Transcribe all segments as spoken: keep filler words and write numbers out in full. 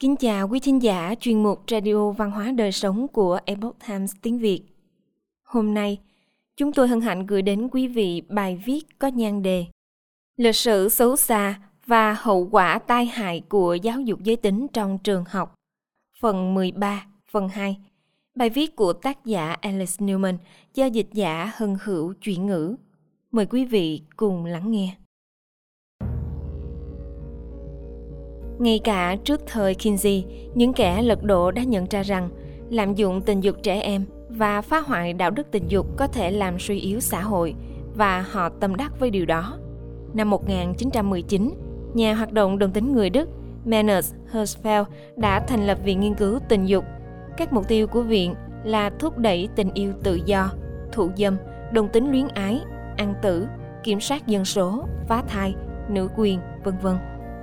Kính chào quý thính giả chuyên mục Radio Văn hóa Đời Sống của Epoch Times tiếng Việt. Hôm nay, chúng tôi hân hạnh gửi đến quý vị bài viết có nhan đề Lịch sử xấu xa và hậu quả tai hại của giáo dục giới tính trong trường học. Phần mười ba, phần hai. Bài viết của tác giả Alice Newman do dịch giả Hân Hữu chuyển ngữ. Mời quý vị cùng lắng nghe. Ngay cả trước thời Kinsey, những kẻ lật đổ đã nhận ra rằng lạm dụng tình dục trẻ em và phá hoại đạo đức tình dục có thể làm suy yếu xã hội, và họ tâm đắc với điều đó. Năm một nghìn chín trăm mười chín, nhà hoạt động đồng tính người Đức Meiners Herzfeld đã thành lập Viện Nghiên cứu Tình dục. Các mục tiêu của viện là thúc đẩy tình yêu tự do, thụ dâm, đồng tính luyến ái, ăn tử, kiểm soát dân số, phá thai, nữ quyền, vân vân.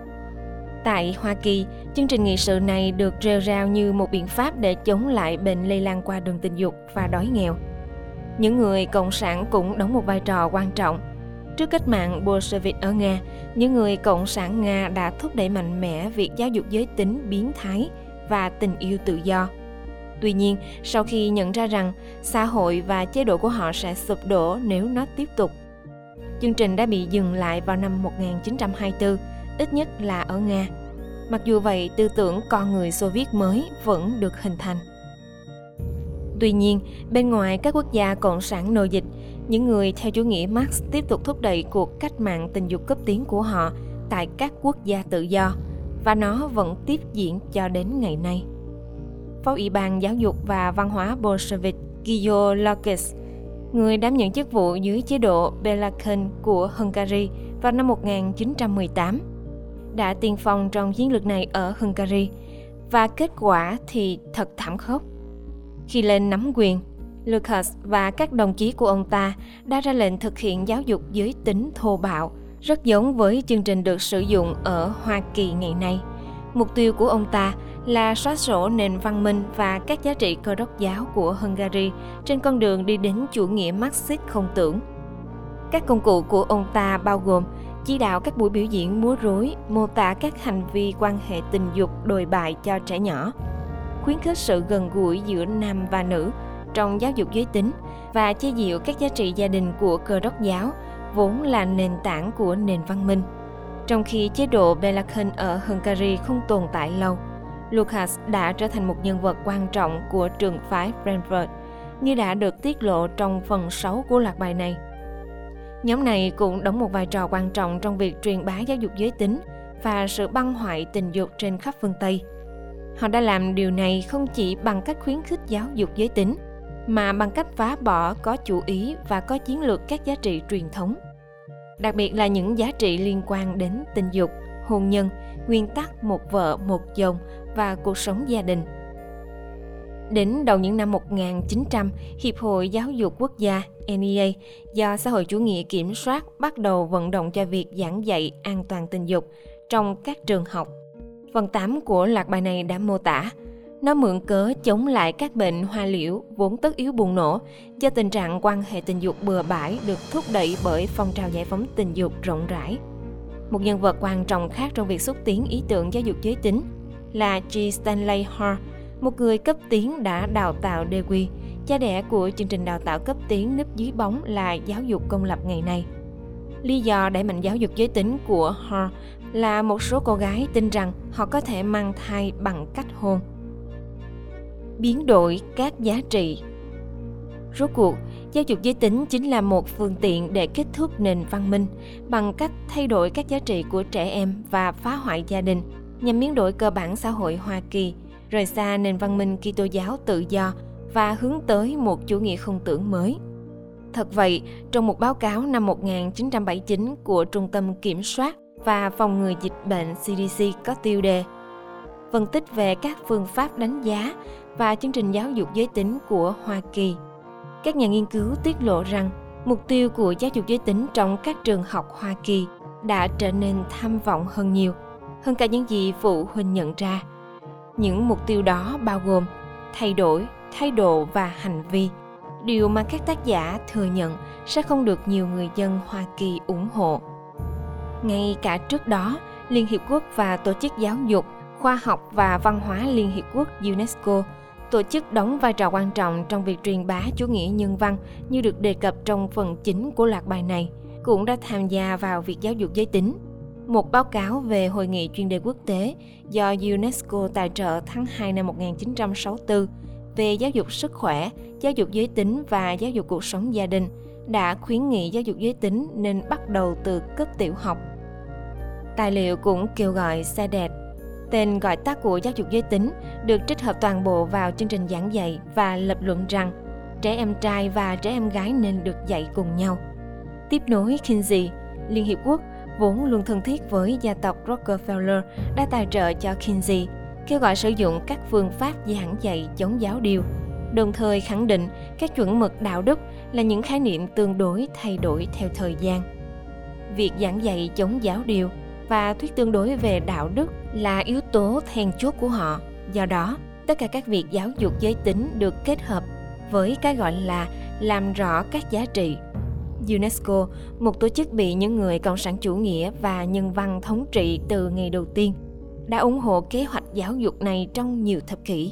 Tại Hoa Kỳ, chương trình nghị sự này được rêu rao như một biện pháp để chống lại bệnh lây lan qua đường tình dục và đói nghèo. Những người cộng sản cũng đóng một vai trò quan trọng. Trước cách mạng Bolshevik ở Nga, những người cộng sản Nga đã thúc đẩy mạnh mẽ việc giáo dục giới tính biến thái và tình yêu tự do. Tuy nhiên, sau khi nhận ra rằng xã hội và chế độ của họ sẽ sụp đổ nếu nó tiếp tục, chương trình đã bị dừng lại vào năm một nghìn chín trăm hai mươi tư, ít nhất là ở Nga. Mặc dù vậy, tư tưởng con người Xô Viết mới vẫn được hình thành. Tuy nhiên, bên ngoài các quốc gia cộng sản nô dịch, những người theo chủ nghĩa Marx tiếp tục thúc đẩy cuộc cách mạng tình dục cấp tiến của họ tại các quốc gia tự do, và nó vẫn tiếp diễn cho đến ngày nay. Phó Ủy ban Giáo dục và Văn hóa Bolshevik György Lukács, người đảm nhận chức vụ dưới chế độ Belaken của Hungary vào năm một nghìn chín trăm mười tám, đã tiên phong trong chiến lược này ở Hungary, và kết quả thì thật thảm khốc. Khi lên nắm quyền, Lukács và các đồng chí của ông ta đã ra lệnh thực hiện giáo dục giới tính thô bạo, rất giống với chương trình được sử dụng ở Hoa Kỳ ngày nay. Mục tiêu của ông ta là xóa sổ nền văn minh và các giá trị Cơ đốc giáo của Hungary trên con đường đi đến chủ nghĩa Marxist không tưởng. Các công cụ của ông ta bao gồm chỉ đạo các buổi biểu diễn múa rối, mô tả các hành vi quan hệ tình dục đồi bại cho trẻ nhỏ, khuyến khích sự gần gũi giữa nam và nữ trong giáo dục giới tính, và chế giễu các giá trị gia đình của Cơ đốc giáo, vốn là nền tảng của nền văn minh. Trong khi chế độ Belaken ở Hungary không tồn tại lâu, Lukács đã trở thành một nhân vật quan trọng của trường phái Frankfurt, như đã được tiết lộ trong phần sáu của loạt bài này. Nhóm này cũng đóng một vai trò quan trọng trong việc truyền bá giáo dục giới tính và sự băng hoại tình dục trên khắp phương Tây. Họ đã làm điều này không chỉ bằng cách khuyến khích giáo dục giới tính, mà bằng cách phá bỏ có chủ ý và có chiến lược các giá trị truyền thống, đặc biệt là những giá trị liên quan đến tình dục, hôn nhân, nguyên tắc một vợ một chồng và cuộc sống gia đình. Đến đầu những năm một nghìn chín trăm, Hiệp hội Giáo dục Quốc gia N E A do xã hội chủ nghĩa kiểm soát bắt đầu vận động cho việc giảng dạy an toàn tình dục trong các trường học. Phần tám của loạt bài này đã mô tả nó mượn cớ chống lại các bệnh hoa liễu vốn tất yếu bùng nổ do tình trạng quan hệ tình dục bừa bãi được thúc đẩy bởi phong trào giải phóng tình dục rộng rãi. Một nhân vật quan trọng khác trong việc xúc tiến ý tưởng giáo dục giới tính là G. Stanley Hall, một người cấp tiến đã đào tạo Dewey, cha đẻ của chương trình đào tạo cấp tiến núp dưới bóng là giáo dục công lập ngày nay. Lý do đẩy mạnh giáo dục giới tính của Hall là một số cô gái tin rằng họ có thể mang thai bằng cách hôn. Biến đổi các giá trị. Rốt cuộc, giáo dục giới tính chính là một phương tiện để kết thúc nền văn minh bằng cách thay đổi các giá trị của trẻ em và phá hoại gia đình nhằm biến đổi cơ bản xã hội Hoa Kỳ, rời xa nền văn minh Kitô giáo tự do và hướng tới một chủ nghĩa không tưởng mới. Thật vậy, trong một báo cáo năm một nghìn chín trăm bảy mươi chín của Trung tâm Kiểm soát và Phòng ngừa Dịch bệnh C D C có tiêu đề phân tích về các phương pháp đánh giá và chương trình giáo dục giới tính của Hoa Kỳ, các nhà nghiên cứu tiết lộ rằng mục tiêu của giáo dục giới tính trong các trường học Hoa Kỳ đã trở nên tham vọng hơn nhiều, hơn cả những gì phụ huynh nhận ra. Những mục tiêu đó bao gồm thay đổi, thái độ và hành vi, điều mà các tác giả thừa nhận sẽ không được nhiều người dân Hoa Kỳ ủng hộ. Ngay cả trước đó, Liên Hiệp Quốc và Tổ chức Giáo dục Khoa học và Văn hóa Liên Hiệp Quốc UNESCO, tổ chức đóng vai trò quan trọng trong việc truyền bá chủ nghĩa nhân văn như được đề cập trong phần chính của loạt bài này, cũng đã tham gia vào việc giáo dục giới tính. Một báo cáo về Hội nghị chuyên đề quốc tế do UNESCO tài trợ tháng hai năm một nghìn chín trăm sáu mươi tư về giáo dục sức khỏe, giáo dục giới tính và giáo dục cuộc sống gia đình đã khuyến nghị giáo dục giới tính nên bắt đầu từ cấp tiểu học. Tài liệu cũng kêu gọi xê đê e tê, tên gọi tắt của giáo dục giới tính, được trích hợp toàn bộ vào chương trình giảng dạy và lập luận rằng trẻ em trai và trẻ em gái nên được dạy cùng nhau. Tiếp nối Kinsey, Liên Hiệp Quốc vốn luôn thân thiết với gia tộc Rockefeller đã tài trợ cho Kinsey, kêu gọi sử dụng các phương pháp giảng dạy chống giáo điều, đồng thời khẳng định các chuẩn mực đạo đức là những khái niệm tương đối thay đổi theo thời gian. Việc giảng dạy chống giáo điều và thuyết tương đối về đạo đức là yếu tố then chốt của họ. Do đó, tất cả các việc giáo dục giới tính được kết hợp với cái gọi là làm rõ các giá trị. UNESCO, một tổ chức bị những người cộng sản chủ nghĩa và nhân văn thống trị từ ngày đầu tiên, đã ủng hộ kế hoạch giáo dục này trong nhiều thập kỷ.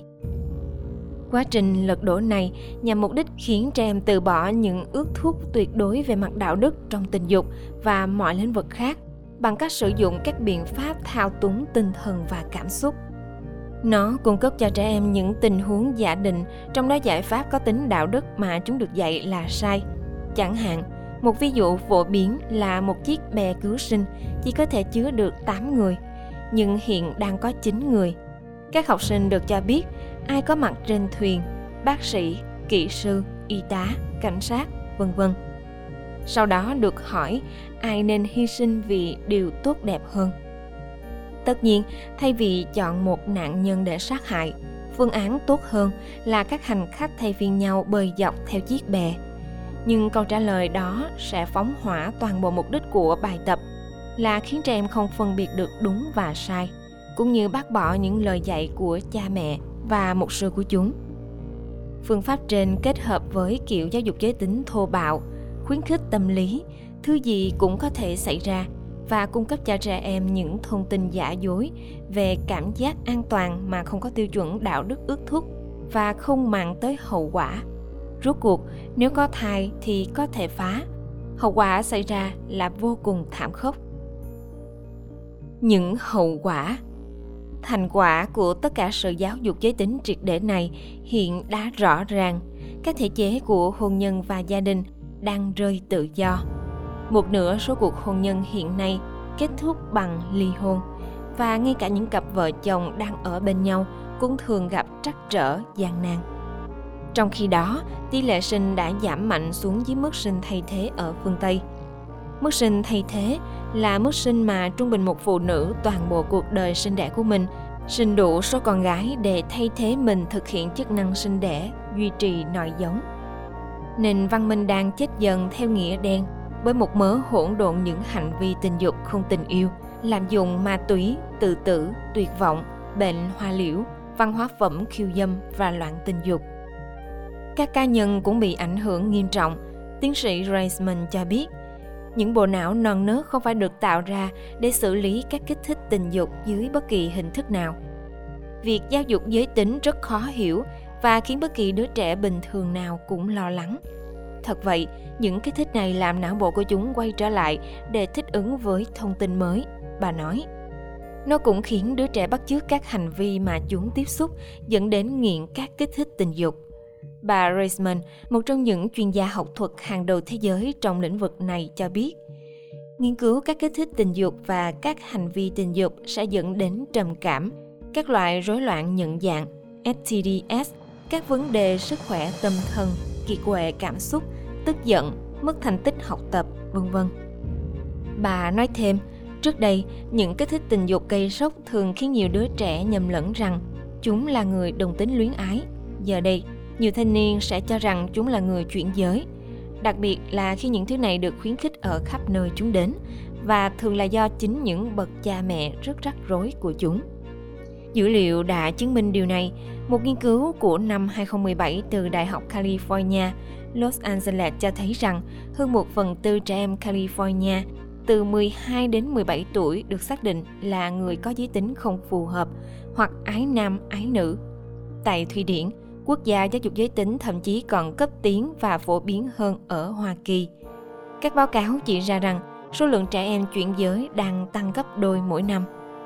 Quá trình lật đổ này nhằm mục đích khiến trẻ em từ bỏ những ước thúc tuyệt đối về mặt đạo đức trong tình dục và mọi lĩnh vực khác bằng cách sử dụng các biện pháp thao túng tinh thần và cảm xúc. Nó cung cấp cho trẻ em những tình huống giả định, trong đó giải pháp có tính đạo đức mà chúng được dạy là sai. Chẳng hạn, một ví dụ phổ biến là một chiếc bè cứu sinh chỉ có thể chứa được tám người, nhưng hiện đang có chín người. Các học sinh được cho biết ai có mặt trên thuyền, bác sĩ, kỹ sư, y tá, cảnh sát, vân vân. Sau đó được hỏi ai nên hy sinh vì điều tốt đẹp hơn. Tất nhiên, thay vì chọn một nạn nhân để sát hại, phương án tốt hơn là các hành khách thay phiên nhau bơi dọc theo chiếc bè. Nhưng câu trả lời đó sẽ phóng hỏa toàn bộ mục đích của bài tập là khiến trẻ em không phân biệt được đúng và sai, cũng như bác bỏ những lời dạy của cha mẹ và mục sư của chúng. Phương pháp trên kết hợp với kiểu giáo dục giới tính thô bạo, khuyến khích tâm lý, thứ gì cũng có thể xảy ra, và cung cấp cho trẻ em những thông tin giả dối về cảm giác an toàn mà không có tiêu chuẩn đạo đức ước thúc và không màng tới hậu quả. Rốt cuộc, nếu có thai thì có thể phá. Hậu quả xảy ra là vô cùng thảm khốc. Những hậu quả. Thành quả của tất cả sự giáo dục giới tính triệt để này hiện đã rõ ràng. Các thể chế của hôn nhân và gia đình đang rơi tự do. Một nửa số cuộc hôn nhân hiện nay kết thúc bằng ly hôn, và ngay cả những cặp vợ chồng đang ở bên nhau cũng thường gặp trắc trở gian nan. Trong khi đó, tỷ lệ sinh đã giảm mạnh xuống dưới mức sinh thay thế ở phương Tây. Mức sinh thay thế là mức sinh mà trung bình một phụ nữ toàn bộ cuộc đời sinh đẻ của mình sinh đủ số con gái để thay thế mình thực hiện chức năng sinh đẻ, duy trì nòi giống. Nền văn minh đang chết dần theo nghĩa đen bởi một mớ hỗn độn những hành vi tình dục không tình yêu, lạm dụng ma túy, tự tử, tuyệt vọng, bệnh hoa liễu, văn hóa phẩm khiêu dâm và loạn tình dục. Các cá nhân cũng bị ảnh hưởng nghiêm trọng. Tiến sĩ Reisman cho biết, những bộ não non nớt không phải được tạo ra để xử lý các kích thích tình dục dưới bất kỳ hình thức nào. Việc giáo dục giới tính rất khó hiểu và khiến bất kỳ đứa trẻ bình thường nào cũng lo lắng. Thật vậy, những kích thích này làm não bộ của chúng quay trở lại để thích ứng với thông tin mới, bà nói. Nó cũng khiến đứa trẻ bắt chước các hành vi mà chúng tiếp xúc, dẫn đến nghiện các kích thích tình dục. Bà Reisman, một trong những chuyên gia học thuật hàng đầu thế giới trong lĩnh vực này, cho biết, nghiên cứu các kích thích tình dục và các hành vi tình dục sẽ dẫn đến trầm cảm, các loại rối loạn nhận dạng, ét tê đê ét, các vấn đề sức khỏe tâm thần, kiệt quệ cảm xúc, tức giận, mất thành tích học tập, vân vân. Bà nói thêm, trước đây, những kích thích tình dục gây sốc thường khiến nhiều đứa trẻ nhầm lẫn rằng chúng là người đồng tính luyến ái. Giờ đây, nhiều thanh niên sẽ cho rằng chúng là người chuyển giới, đặc biệt là khi những thứ này được khuyến khích ở khắp nơi chúng đến, và thường là do chính những bậc cha mẹ rất rắc rối của chúng. Dữ liệu đã chứng minh điều này. Một nghiên cứu của năm hai không một bảy từ Đại học California, Los Angeles cho thấy rằng hơn một phần tư trẻ em California từ mười hai đến mười bảy tuổi được xác định là người có giới tính không phù hợp hoặc ái nam ái nữ. Tại Thụy Điển, quốc gia giáo dục giới tính thậm chí còn cấp tiến và phổ biến hơn ở Hoa Kỳ. Các báo cáo chỉ ra rằng số lượng trẻ em chuyển giới đang tăng gấp đôi mỗi năm.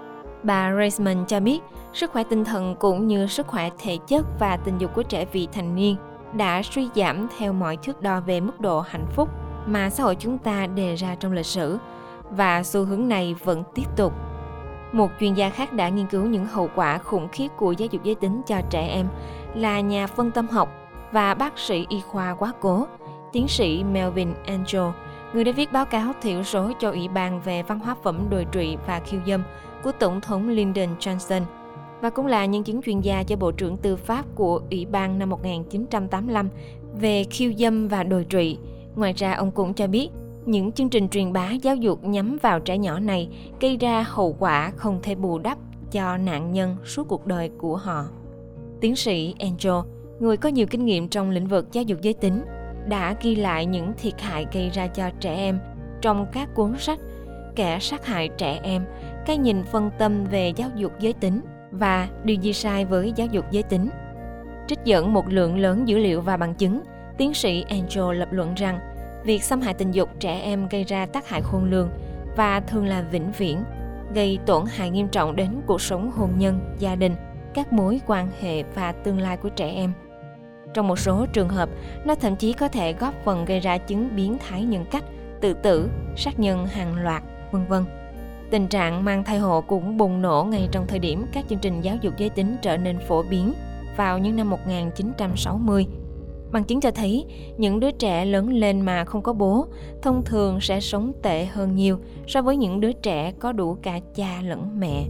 Bà Reisman cho biết, sức khỏe tinh thần cũng như sức khỏe thể chất và tình dục của trẻ vị thành niên đã suy giảm theo mọi thước đo về mức độ hạnh phúc mà xã hội chúng ta đề ra trong lịch sử, và xu hướng này vẫn tiếp tục. Một chuyên gia khác đã nghiên cứu những hậu quả khủng khiếp của giáo dục giới tính cho trẻ em là nhà phân tâm học và bác sĩ y khoa quá cố, tiến sĩ Melvin Angel, người đã viết báo cáo thiểu số cho Ủy ban về văn hóa phẩm đồi trụy và khiêu dâm của Tổng thống Lyndon Johnson, và cũng là nhân chứng chuyên gia cho Bộ trưởng Tư pháp của Ủy ban năm một nghìn chín trăm tám mươi lăm về khiêu dâm và đồi trụy. Ngoài ra, ông cũng cho biết những chương trình truyền bá giáo dục nhắm vào trẻ nhỏ này gây ra hậu quả không thể bù đắp cho nạn nhân suốt cuộc đời của họ. Tiến sĩ Angel, người có nhiều kinh nghiệm trong lĩnh vực giáo dục giới tính, đã ghi lại những thiệt hại gây ra cho trẻ em trong các cuốn sách Kẻ sát hại trẻ em, cái nhìn phân tâm về giáo dục giới tính và điều gì sai với giáo dục giới tính. Trích dẫn một lượng lớn dữ liệu và bằng chứng, tiến sĩ Angel lập luận rằng việc xâm hại tình dục trẻ em gây ra tác hại khôn lường và thường là vĩnh viễn, gây tổn hại nghiêm trọng đến cuộc sống hôn nhân, gia đình, các mối quan hệ và tương lai của trẻ em. Trong một số trường hợp, nó thậm chí có thể góp phần gây ra chứng biến thái nhân cách, tự tử, sát nhân hàng loạt, vân vân. Tình trạng mang thai hộ cũng bùng nổ ngay trong thời điểm các chương trình giáo dục giới tính trở nên phổ biến vào những năm một nghìn chín trăm sáu mươi. Bằng chứng cho thấy, những đứa trẻ lớn lên mà không có bố thông thường sẽ sống tệ hơn nhiều so với những đứa trẻ có đủ cả cha lẫn mẹ.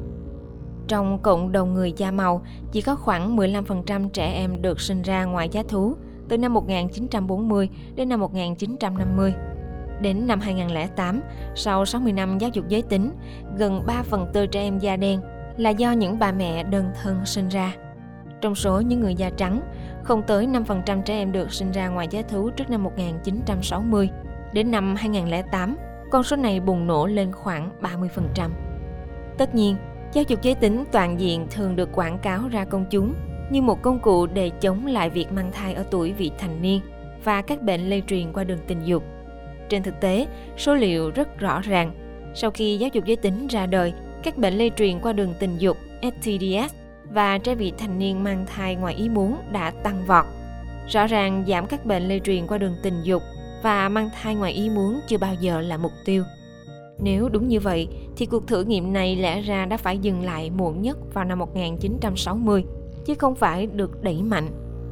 Trong cộng đồng người da màu, chỉ có khoảng mười lăm phần trăm trẻ em được sinh ra ngoài giá thú từ năm một nghìn chín trăm bốn mươi đến năm một nghìn chín trăm năm mươi. Đến năm hai nghìn không trăm lẻ tám, sau sáu mươi năm giáo dục giới tính, gần ba phần tư trẻ em da đen là do những bà mẹ đơn thân sinh ra. Trong số những người da trắng, không tới năm phần trăm trẻ em được sinh ra ngoài giá thú trước năm một nghìn chín trăm sáu mươi. Đến năm hai nghìn không trăm lẻ tám, con số này bùng nổ lên khoảng ba mươi phần trăm. Tất nhiên, giáo dục giới tính toàn diện thường được quảng cáo ra công chúng như một công cụ để chống lại việc mang thai ở tuổi vị thành niên và các bệnh lây truyền qua đường tình dục. Trên thực tế, số liệu rất rõ ràng. Sau khi giáo dục giới tính ra đời, các bệnh lây truyền qua đường tình dục S T D S và trẻ vị thành niên mang thai ngoài ý muốn đã tăng vọt. Rõ ràng giảm các bệnh lây truyền qua đường tình dục và mang thai ngoài ý muốn chưa bao giờ là mục tiêu. Nếu đúng như vậy, thì cuộc thử nghiệm này lẽ ra đã phải dừng lại muộn nhất vào năm một nghìn chín trăm sáu mươi, chứ không phải được đẩy mạnh.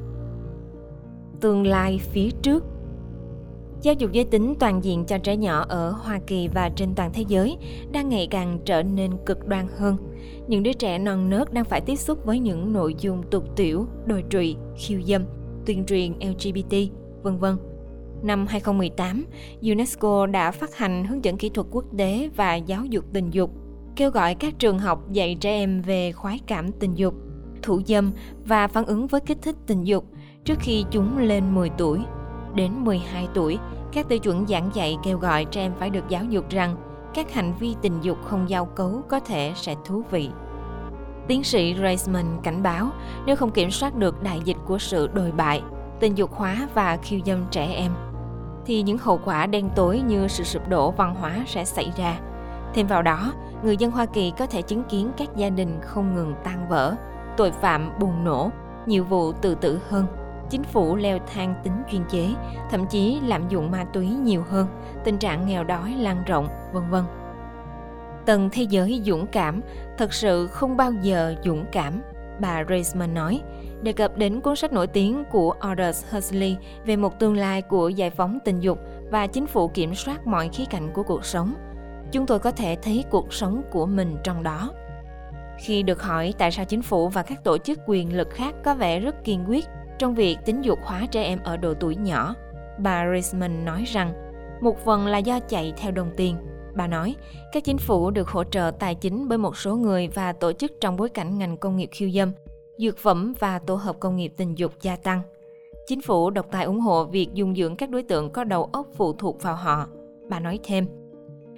Tương lai phía trước. Giáo dục giới tính toàn diện cho trẻ nhỏ ở Hoa Kỳ và trên toàn thế giới đang ngày càng trở nên cực đoan hơn. Những đứa trẻ non nớt đang phải tiếp xúc với những nội dung tục tĩu, đồi trụy, khiêu dâm, tuyên truyền L G B T, vân vân. Năm hai nghìn không trăm mười tám, UNESCO đã phát hành hướng dẫn kỹ thuật quốc tế và giáo dục tình dục, kêu gọi các trường học dạy trẻ em về khoái cảm tình dục, thủ dâm và phản ứng với kích thích tình dục trước khi chúng lên mười tuổi. Đến mười hai tuổi, các tiêu chuẩn giảng dạy kêu gọi trẻ em phải được giáo dục rằng các hành vi tình dục không giao cấu có thể sẽ thú vị. Tiến sĩ Reisman cảnh báo nếu không kiểm soát được đại dịch của sự đồi bại, tình dục hóa và khiêu dâm trẻ em, thì những hậu quả đen tối như sự sụp đổ văn hóa sẽ xảy ra. Thêm vào đó, người dân Hoa Kỳ có thể chứng kiến các gia đình không ngừng tan vỡ, tội phạm bùng nổ, nhiều vụ tự tử hơn, chính phủ leo thang tính chuyên chế, thậm chí lạm dụng ma túy nhiều hơn, tình trạng nghèo đói lan rộng, vân vân. Tầng thế giới dũng cảm thật sự không bao giờ dũng cảm, bà Reisman nói, đề cập đến cuốn sách nổi tiếng của Aldous Huxley về một tương lai của giải phóng tình dục và chính phủ kiểm soát mọi khía cạnh của cuộc sống. Chúng tôi có thể thấy cuộc sống của mình trong đó. Khi được hỏi tại sao chính phủ và các tổ chức quyền lực khác có vẻ rất kiên quyết trong việc tính dục hóa trẻ em ở độ tuổi nhỏ, bà Reisman nói rằng một phần là do chạy theo đồng tiền. Bà nói, các chính phủ được hỗ trợ tài chính bởi một số người và tổ chức trong bối cảnh ngành công nghiệp khiêu dâm, dược phẩm và tổ hợp công nghiệp tình dục gia tăng. Chính phủ độc tài ủng hộ việc dung dưỡng các đối tượng có đầu óc phụ thuộc vào họ. Bà nói thêm,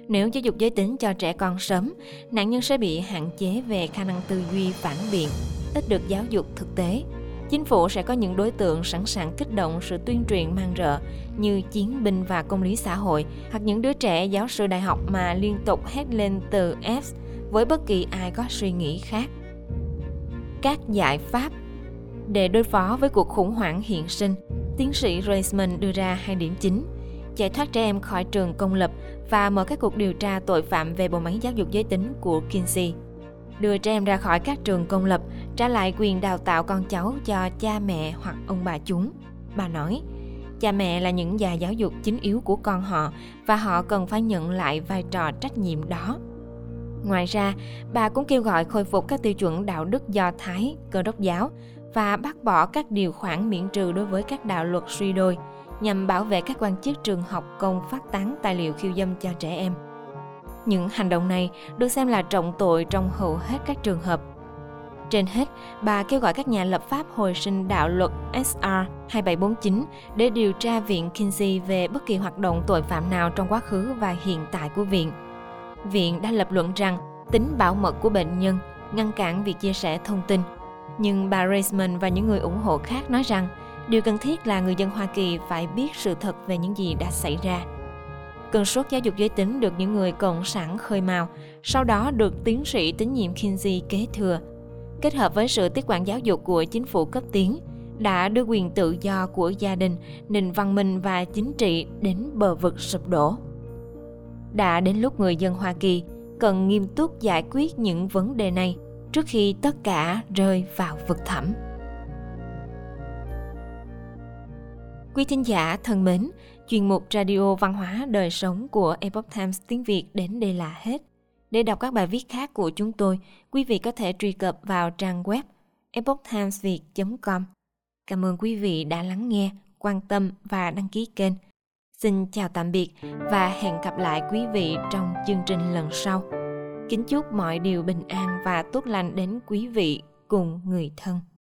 Nếu giáo dục giới tính cho trẻ con sớm, nạn nhân sẽ bị hạn chế về khả năng tư duy phản biện, ít được giáo dục thực tế. Chính phủ sẽ có những đối tượng sẵn sàng kích động sự tuyên truyền man rợ như chiến binh và công lý xã hội, hoặc những đứa trẻ giáo sư đại học mà liên tục hét lên từ F với bất kỳ ai có suy nghĩ khác. Các giải pháp để đối phó với cuộc khủng hoảng hiện sinh, tiến sĩ Reisman đưa ra hai điểm chính: giải thoát trẻ em khỏi trường công lập và mở các cuộc điều tra tội phạm về bộ máy giáo dục giới tính của Kinsey. Đưa trẻ em ra khỏi các trường công lập, trả lại quyền đào tạo con cháu cho cha mẹ hoặc ông bà chúng. Bà nói, cha mẹ là những nhà giáo dục chính yếu của con họ và họ cần phải nhận lại vai trò trách nhiệm đó. Ngoài ra, bà cũng kêu gọi khôi phục các tiêu chuẩn đạo đức Do Thái, Cơ đốc giáo và bác bỏ các điều khoản miễn trừ đối với các đạo luật suy đồi nhằm bảo vệ các quan chức trường học công phát tán tài liệu khiêu dâm cho trẻ em. Những hành động này được xem là trọng tội trong hầu hết các trường hợp. Trên hết, bà kêu gọi các nhà lập pháp hồi sinh đạo luật S R hai bảy bốn chín để điều tra Viện Kinsey về bất kỳ hoạt động tội phạm nào trong quá khứ và hiện tại của Viện. Viện đã lập luận rằng tính bảo mật của bệnh nhân ngăn cản việc chia sẻ thông tin. Nhưng bà Reisman và những người ủng hộ khác nói rằng điều cần thiết là người dân Hoa Kỳ phải biết sự thật về những gì đã xảy ra. Cơn sốt giáo dục giới tính được những người cộng sản khơi mào, sau đó được tiến sĩ tín nhiệm Kinsey kế thừa, kết hợp với sự tiếp quản giáo dục của chính phủ cấp tiến, đã đưa quyền tự do của gia đình, nền văn minh và chính trị đến bờ vực sụp đổ. Đã đến lúc người dân Hoa Kỳ cần nghiêm túc giải quyết những vấn đề này trước khi tất cả rơi vào vực thẳm. Quý thính giả thân mến, chuyên mục Radio Văn hóa Đời Sống của Epoch Times tiếng Việt đến đây là hết. Để đọc các bài viết khác của chúng tôi, quý vị có thể truy cập vào trang web epoch times viet chấm com. Cảm ơn quý vị đã lắng nghe, quan tâm và đăng ký kênh. Xin chào tạm biệt và hẹn gặp lại quý vị trong chương trình lần sau. Kính chúc mọi điều bình an và tốt lành đến quý vị cùng người thân.